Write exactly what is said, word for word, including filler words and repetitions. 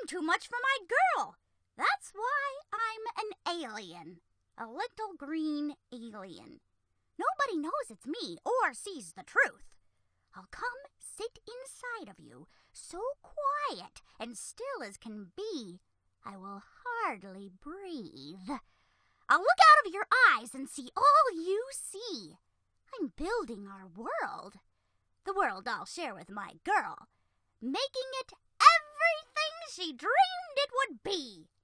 I'm too much for my girl. That's why I'm an alien. A little green alien. Nobody knows it's me or sees the truth. I'll come sit inside of you, so quiet and still as can be, I will hardly breathe. I'll look out of your eyes and see all you see. I'm building our world. The world I'll share with my girl, making it everything she dreamed it would be.